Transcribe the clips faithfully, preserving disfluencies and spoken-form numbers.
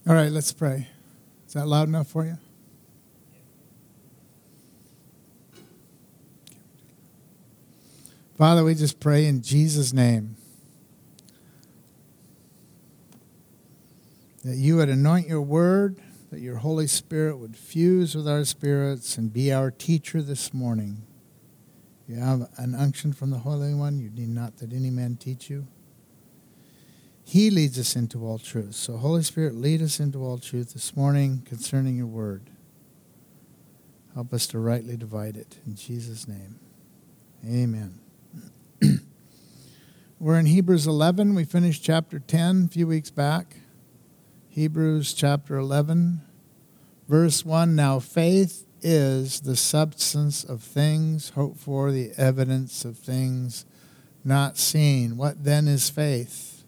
All right, let's pray. Is that loud enough for you? Father, we just pray in Jesus' name that you would anoint your word, that your Holy Spirit would fuse with our spirits and be our teacher this morning. You have an unction from the Holy One. You need not that any man teach you. He leads us into all truth. So, Holy Spirit, lead us into all truth this morning concerning your word. Help us to rightly divide it. In Jesus' name, amen. We're in Hebrews eleven. We finished chapter ten a few weeks back. Hebrews chapter eleven, verse one. Now faith is the substance of things hoped for, the evidence of things not seen. What then is faith?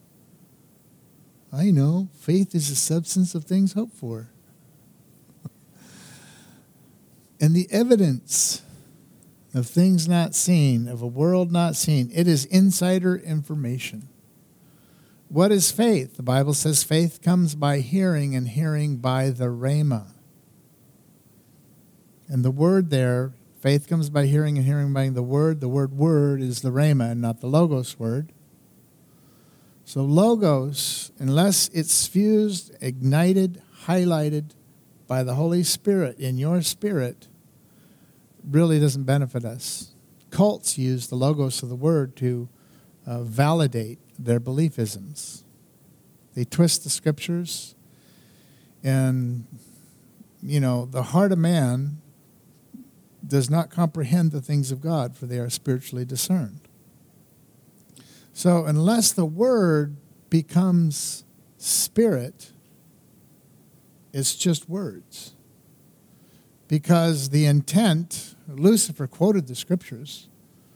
I know. Faith is the substance of things hoped for. And the evidence of things not seen, of a world not seen. It is insider information. What is faith? The Bible says faith comes by hearing, and hearing by the rhema. And the word there, faith comes by hearing, and hearing by the word. The word word is the rhema and not the logos word. So logos, unless it's fused, ignited, highlighted by the Holy Spirit in your spirit, really doesn't benefit us. Cults use the logos of the word to uh, validate their beliefisms. They twist the scriptures, and, you know, the heart of man does not comprehend the things of God, for they are spiritually discerned. So unless the word becomes spirit, it's just words. Because the intent, Lucifer quoted the scriptures,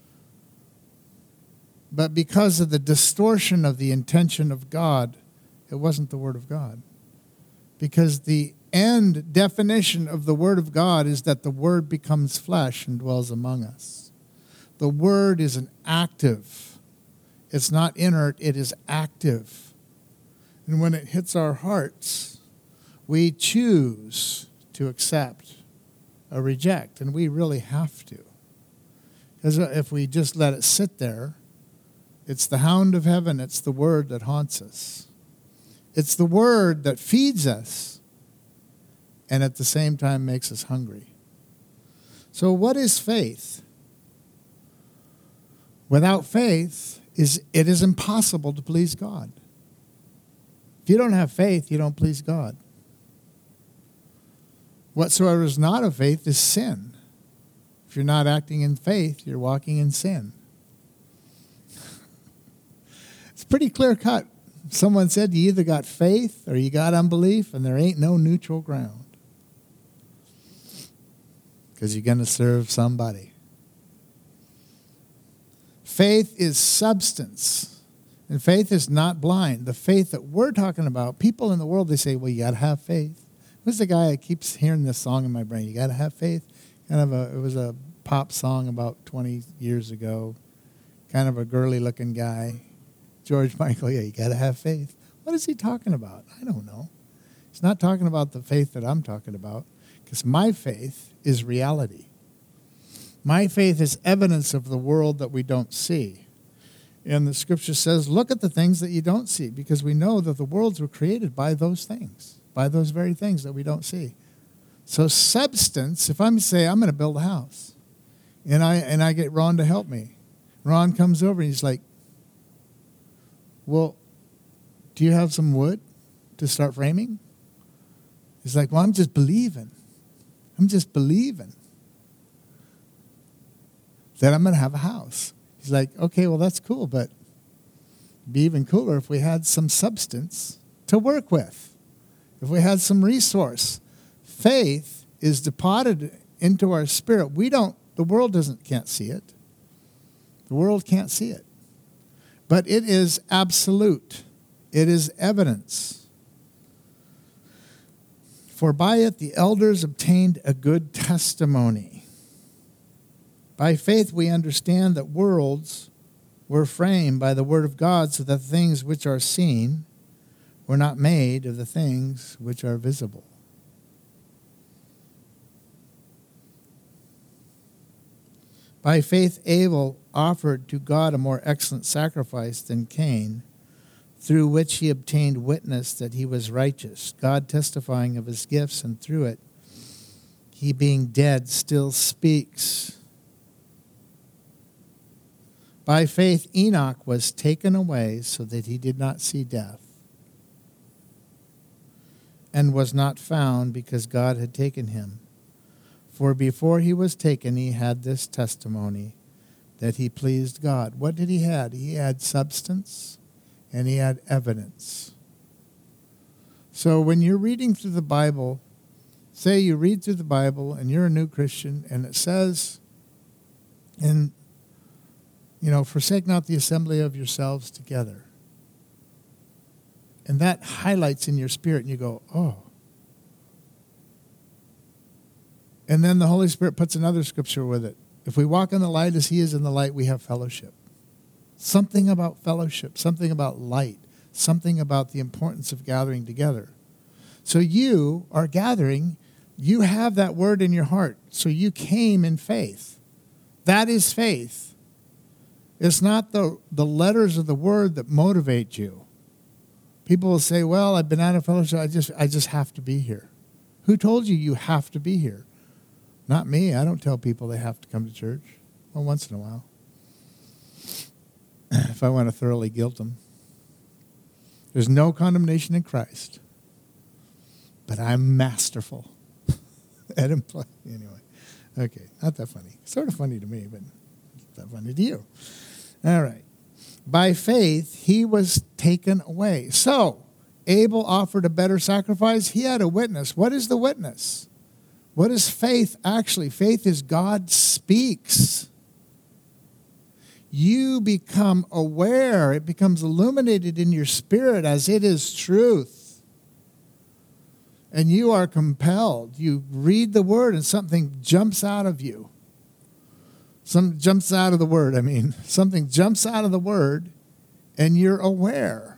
but because of the distortion of the intention of God, it wasn't the word of God. Because the end definition of the word of God is that the word becomes flesh and dwells among us. The word is an active. It's not inert, it is active. And when it hits our hearts, we choose to accept or reject, and we really have to. Because if we just let it sit there, it's the hound of heaven, it's the word that haunts us. It's the word that feeds us and at the same time makes us hungry. So what is faith? Without faith, is it is impossible to please God. If you don't have faith, you don't please God. Whatsoever is not of faith is sin. If you're not acting in faith, you're walking in sin. It's pretty clear cut. Someone said you either got faith or you got unbelief, and there ain't no neutral ground. Because you're going to serve somebody. Faith is substance. And faith is not blind. The faith that we're talking about, people in the world, they say, well, you got to have faith. Who's the guy that keeps hearing this song in my brain? You got to have faith. Kind of a, it was a pop song about twenty years ago. Kind of a girly-looking guy. George Michael, yeah, you got to have faith. What is he talking about? I don't know. He's not talking about the faith that I'm talking about, because my faith is reality. My faith is evidence of the world that we don't see. And the scripture says, look at the things that you don't see, because we know that the worlds were created by those things, by those very things that we don't see. So substance, if I'm say I'm going to build a house, and I and I get Ron to help me. Ron comes over and he's like, well, do you have some wood to start framing? He's like, well, I'm just believing. I'm just believing that I'm going to have a house. He's like, okay, well, that's cool, but it'd be even cooler if we had some substance to work with, if we had some resource. Faith is deposited into our spirit. We don't, the world doesn't, can't see it. The world can't see it. But it is absolute. It is evidence. For by it the elders obtained a good testimony. By faith we understand that worlds were framed by the word of God, so that things which are seen were not made of the things which are visible. By faith, Abel offered to God a more excellent sacrifice than Cain, through which he obtained witness that he was righteous, God testifying of his gifts, and through it, he being dead still speaks. By faith, Enoch was taken away so that he did not see death, and was not found because God had taken him. For before he was taken, he had this testimony, that he pleased God. What did he have? He had substance and he had evidence. So when you're reading through the Bible, say you read through the Bible and you're a new Christian, and it says, and you know, forsake not the assembly of yourselves together. And that highlights in your spirit, and you go, oh. And then the Holy Spirit puts another scripture with it. If we walk in the light as he is in the light, we have fellowship. Something about fellowship, something about light, something about the importance of gathering together. So you are gathering, you have that word in your heart. So you came in faith. That is faith. It's not the, the letters of the word that motivate you. People will say, well, I've been out of fellowship, I just I just have to be here. Who told you you have to be here? Not me. I don't tell people they have to come to church. Well, once in a while. If I want to thoroughly guilt them. There's no condemnation in Christ. But I'm masterful. At imply. Anyway. Okay. Not that funny. Sort of funny to me, but not that funny to you. All right. By faith, he was taken away. So, Abel offered a better sacrifice. He had a witness. What is the witness? What is faith actually? Faith is God speaks. You become aware. It becomes illuminated in your spirit as it is truth. And you are compelled. You read the word and something jumps out of you. Some jumps out of the word, I mean. Something jumps out of the word and you're aware.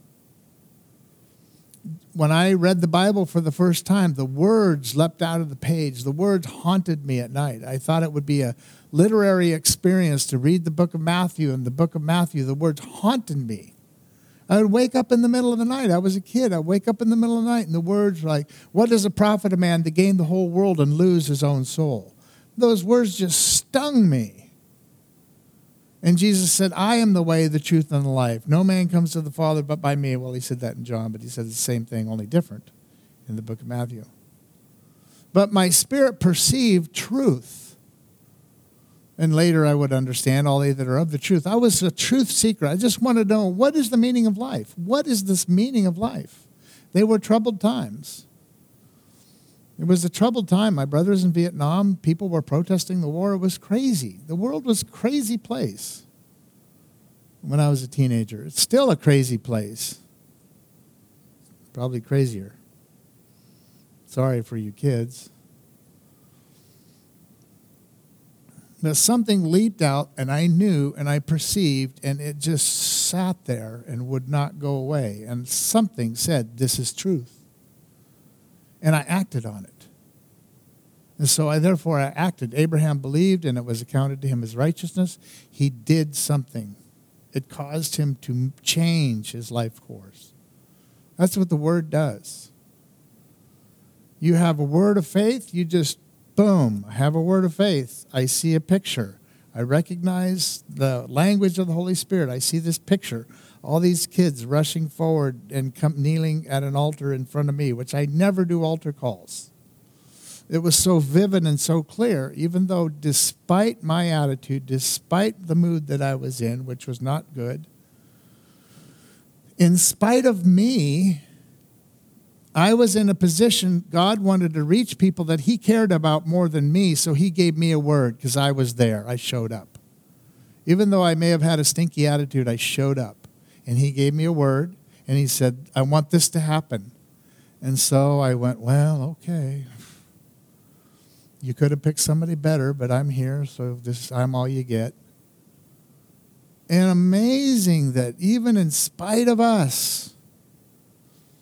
When I read the Bible for the first time, the words leapt out of the page. The words haunted me at night. I thought it would be a literary experience to read the book of Matthew. And the book of Matthew, the words haunted me. I would wake up in the middle of the night. I was a kid. I'd wake up in the middle of the night, and the words were like, what does it profit a man to gain the whole world and lose his own soul? Those words just stung me. And Jesus said, I am the way, the truth, and the life. No man comes to the Father but by me. Well, he said that in John, but he said the same thing, only different in the book of Matthew. But my spirit perceived truth. And later I would understand all they that are of the truth. I was a truth seeker. I just wanted to know, what is the meaning of life? What is this meaning of life? They were troubled times. It was a troubled time. My brothers in Vietnam, people were protesting the war. It was crazy. The world was a crazy place when I was a teenager. It's still a crazy place. Probably crazier. Sorry for you kids. But something leaped out, and I knew, and I perceived, and it just sat there and would not go away. And something said, this is truth. And I acted on it. And so I therefore I acted. Abraham believed, and it was accounted to him as righteousness. He did something. It caused him to change his life course. That's what the word does. You have a word of faith, you just, boom, I have a word of faith. I see a picture. I recognize the language of the Holy Spirit. I see this picture. All these kids rushing forward and come kneeling at an altar in front of me, which I never do altar calls. It was so vivid and so clear, even though despite my attitude, despite the mood that I was in, which was not good, in spite of me, I was in a position, God wanted to reach people that he cared about more than me, so he gave me a word because I was there. I showed up. Even though I may have had a stinky attitude, I showed up. And he gave me a word, and he said, I want this to happen. And so I went, well, okay. You could have picked somebody better, but I'm here, so this I'm all you get. And amazing that even in spite of us,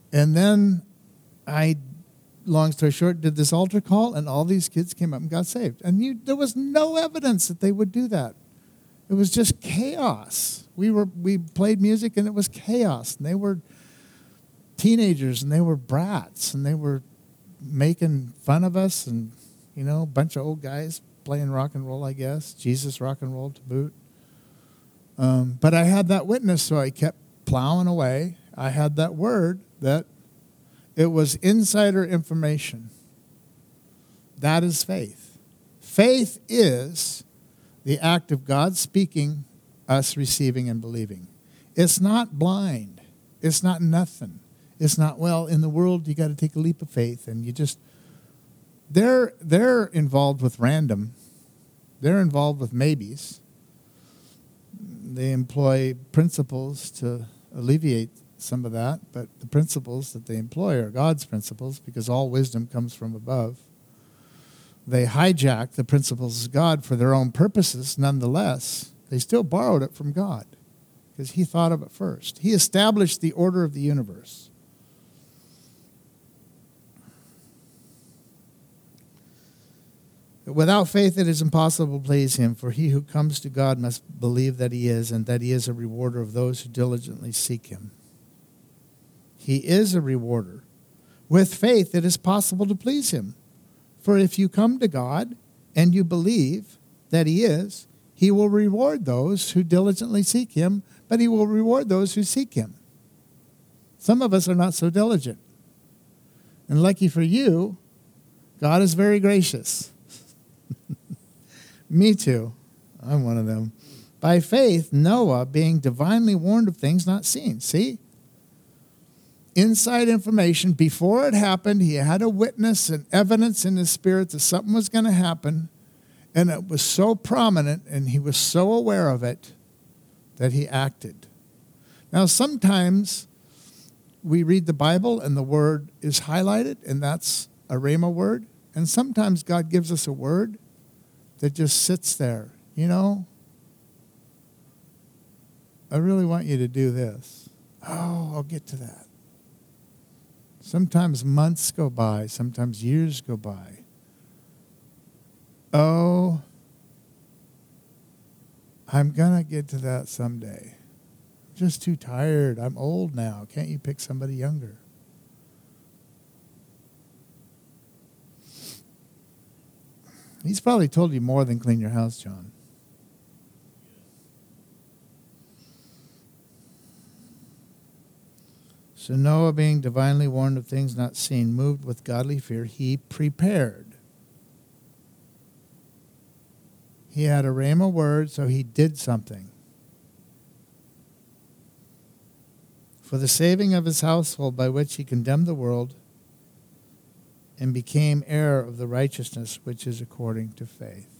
And then I, long story short, did this altar call, and all these kids came up and got saved. And you, there was no evidence that they would do that. It was just chaos. We were we played music, and it was chaos. And they were teenagers, and they were brats, and they were making fun of us, and, you know, a bunch of old guys playing rock and roll, I guess. Jesus rock and roll to boot. Um, but I had that witness, so I kept plowing away. I had that word that it was insider information. That is faith. Faith is the act of God speaking, us receiving and believing. It's not blind. It's not nothing. It's not, well, in the world you got to take a leap of faith, and you just, they're, they're involved with random. They're involved with maybes. They employ principles to alleviate some of that, but the principles that they employ are God's principles, because all wisdom comes from above. They hijack the principles of God for their own purposes. Nonetheless, they still borrowed it from God, because he thought of it first. He established the order of the universe. Without faith it is impossible to please him, for he who comes to God must believe that he is, and that he is a rewarder of those who diligently seek him. He is a rewarder. With faith it is possible to please him. For if you come to God and you believe that he is, he will reward those who diligently seek him, but he will reward those who seek him. Some of us are not so diligent. And lucky for you, God is very gracious. Me too. I'm one of them. By faith, Noah, being divinely warned of things not seen. See? Inside information. Before it happened, he had a witness and evidence in his spirit that something was going to happen. And it was so prominent, and he was so aware of it, that he acted. Now, sometimes we read the Bible and the word is highlighted, and that's a rhema word. And sometimes God gives us a word that just sits there. You know, I really want you to do this. Oh, I'll get to that. Sometimes months go by. Sometimes years go by. Oh, I'm going to get to that someday. I'm just too tired. I'm old now. Can't you pick somebody younger? He's probably told you more than clean your house, John. So Noah, being divinely warned of things not seen, moved with godly fear, he prepared. He had a rhema word, so he did something. For the saving of his household, by which he condemned the world and became heir of the righteousness which is according to faith.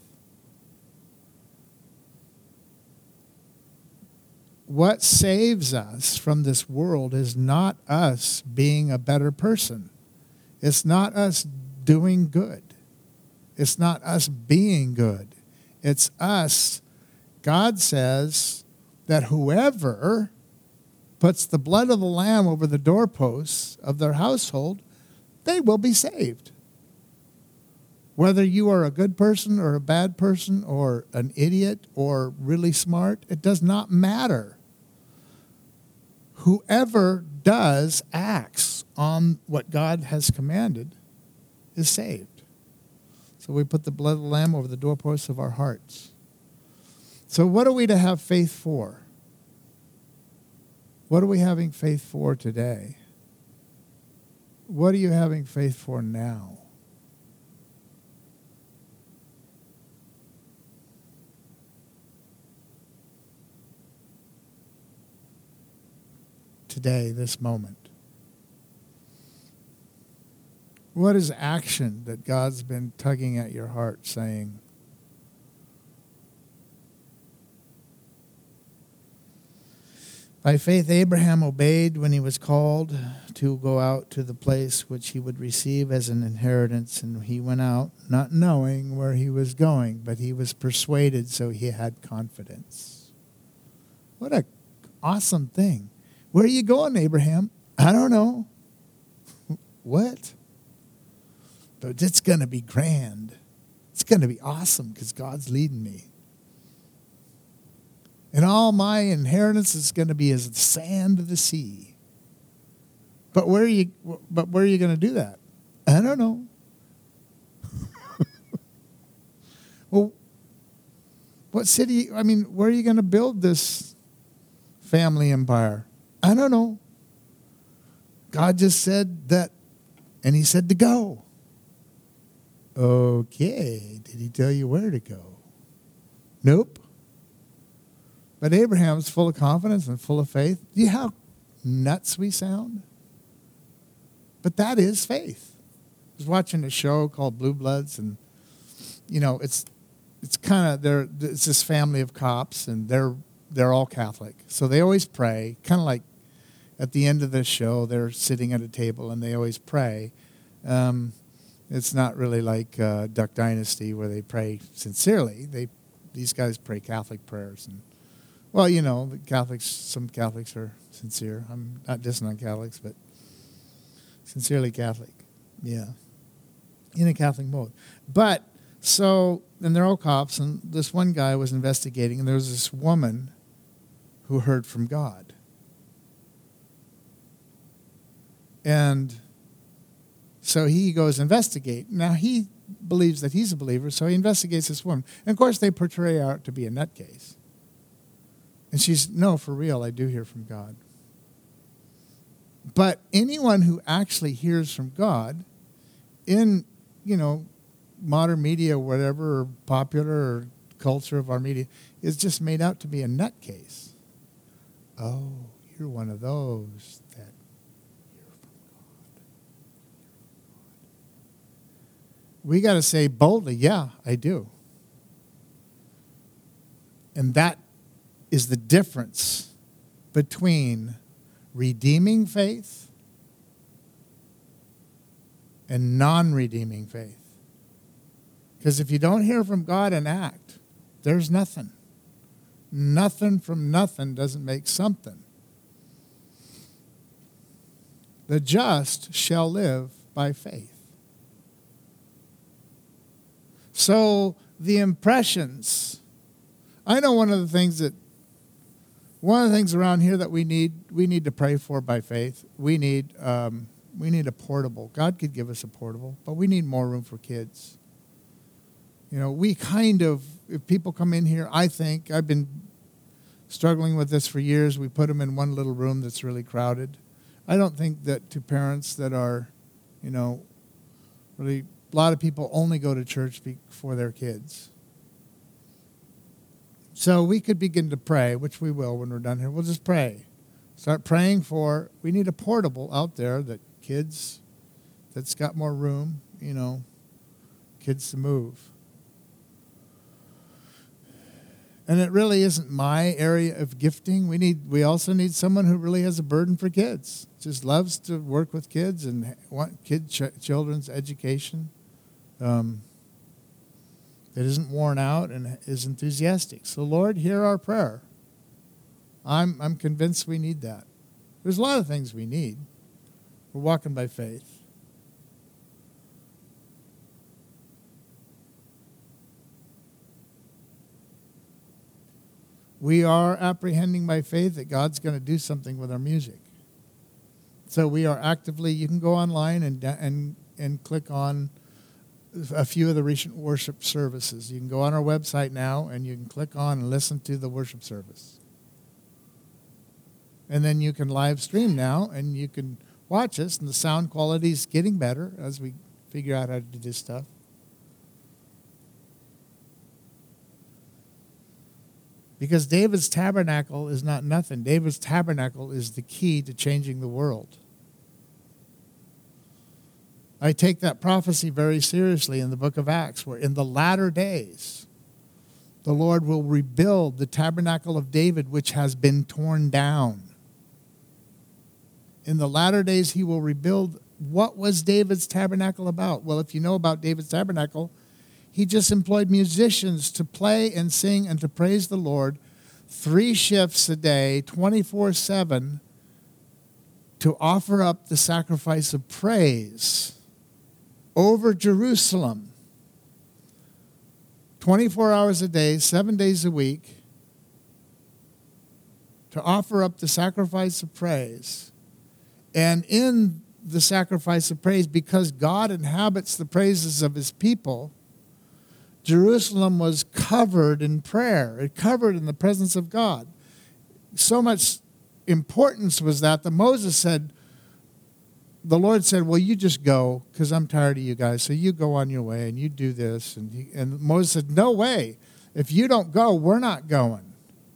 What saves us from this world is not us being a better person. It's not us doing good. It's not us being good. It's us. God says that whoever puts the blood of the Lamb over the doorposts of their household, they will be saved. Whether you are a good person or a bad person or an idiot or really smart, it does not matter. Whoever does, acts on what God has commanded is saved. So we put the blood of the Lamb over the doorposts of our hearts. So what are we to have faith for? What are we having faith for today? What are you having faith for now? Today, this moment. What is action that God's been tugging at your heart, saying, by faith, Abraham obeyed when he was called to go out to the place which he would receive as an inheritance. And he went out not knowing where he was going, but he was persuaded, so he had confidence. What an awesome thing. Where are you going, Abraham? I don't know. what? But it's going to be grand. It's going to be awesome because God's leading me. And all my inheritance is going to be as the sand of the sea. But where are you, but where are you going to do that? I don't know. Well, what city, I mean, where are you going to build this family empire? I don't know. God just said that, and he said to go. Okay, did he tell you where to go? Nope. But Abraham's full of confidence and full of faith. Do you know how nuts we sound? But that is faith. I was watching a show called Blue Bloods, and, you know, it's it's kind of, they're it's this family of cops, and they're they're all Catholic. So they always pray, kind of like at the end of the show, they're sitting at a table, and they always pray. Um, it's not really like uh, Duck Dynasty where they pray sincerely. They These guys pray Catholic prayers. And well, you know, the Catholics, some Catholics are sincere. I'm not dissing on Catholics, but sincerely Catholic. Yeah. In a Catholic mode. But, so, and they're all cops, and this one guy was investigating, and there was this woman who heard from God. And so he goes investigate. Now, he believes that he's a believer, so he investigates this woman. And, of course, they portray her to be a nutcase. And she's, no, for real, I do hear from God. But anyone who actually hears from God in, you know, modern media, whatever, or popular or culture of our media, is just made out to be a nutcase. Oh, you're one of those that hear from God. We got to say boldly, yeah, I do. And that is the difference between redeeming faith and non-redeeming faith. Because if you don't hear from God and act, there's nothing. Nothing from nothing doesn't make something. The just shall live by faith. So the impressions, I know one of the things that One of the things around here that we need, we need to pray for by faith. We need, um, we need a portable. God could give us a portable, but we need more room for kids. You know, we kind of, if people come in here, I think, I've been struggling with this for years. We put them in one little room that's really crowded. I don't think that to parents that are, you know, really, a lot of people only go to church for their kids. So we could begin to pray, which we will when we're done here. We'll just pray. Start praying for, we need a portable out there that kids, that's got more room, you know, kids to move. And it really isn't my area of gifting. We need, we also need someone who really has a burden for kids, just loves to work with kids and want kid ch- children's education. Um, that isn't worn out and is enthusiastic. So, Lord, hear our prayer. I'm I'm convinced we need that. There's a lot of things we need. We're walking by faith. We are apprehending by faith that God's going to do something with our music. So we are actively, you can go online and and and click on a few of the recent worship services. You can go on our website now and you can click on and listen to the worship service. And then you can live stream now and you can watch us, and the sound quality is getting better as we figure out how to do this stuff. Because David's tabernacle is not nothing. David's tabernacle is the key to changing the world. I take that prophecy very seriously in the book of Acts, where in the latter days, the Lord will rebuild the tabernacle of David, which has been torn down. In the latter days, he will rebuild. What was David's tabernacle about? Well, if you know about David's tabernacle, he just employed musicians to play and sing and to praise the Lord three shifts a day, twenty-four seven, to offer up the sacrifice of praise over Jerusalem, twenty-four hours a day, seven days a week, to offer up the sacrifice of praise. And in the sacrifice of praise, because God inhabits the praises of his people, Jerusalem was covered in prayer. It covered in the presence of God. So much importance was that that Moses said, the Lord said, well, you just go, because I'm tired of you guys, so you go on your way, and you do this. And, he, and Moses said, no way. If you don't go, we're not going.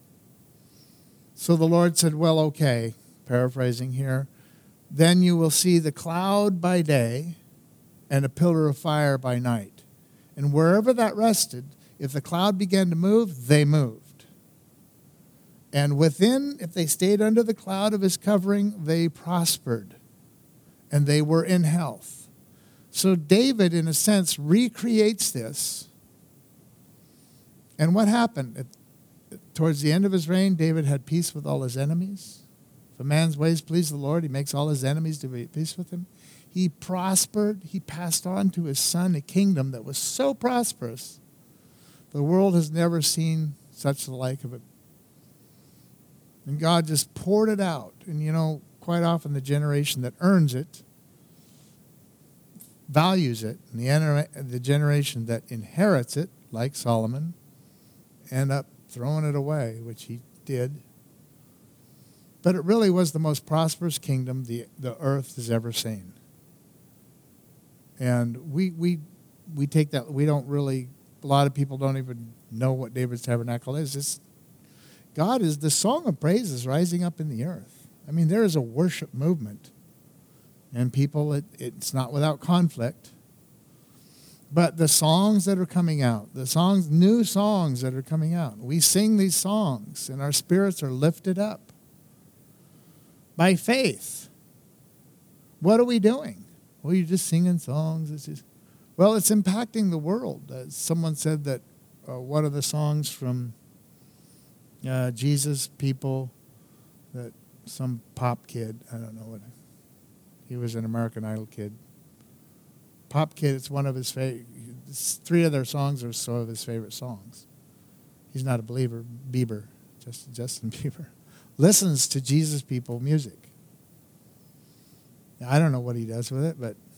So the Lord said, well, okay, paraphrasing here, then you will see the cloud by day and a pillar of fire by night. And wherever that rested, if the cloud began to move, they moved. And within, if they stayed under the cloud of his covering, they prospered. And they were in health. So David, in a sense, recreates this. And what happened? At, towards the end of his reign, David had peace with all his enemies. If a man's ways please the Lord, he makes all his enemies to be at peace with him. He prospered. He passed on to his son a kingdom that was so prosperous, the world has never seen such the like of it. And God just poured it out. And, you know, quite often the generation that earns it values it. And the, the generation that inherits it, like Solomon, end up throwing it away, which he did. But it really was the most prosperous kingdom the, the earth has ever seen. And we we we take that, we don't really, a lot of people don't even know what David's tabernacle is. It's, God is, the song of praise is rising up in the earth. I mean, there is a worship movement. And people, it, it's not without conflict. But the songs that are coming out, the songs, new songs that are coming out, we sing these songs and our spirits are lifted up by faith. What are we doing? Well, you're just singing songs. It's just, well, it's impacting the world. Uh, someone said that uh, one of the songs from uh, Jesus People, that some pop kid, I don't know what, he was an American Idol kid. Pop Kid, it's one of his favorite, three of their songs are some of his favorite songs. He's not a believer, Bieber, Justin, Justin Bieber, listens to Jesus People music. I don't know what he does with it, but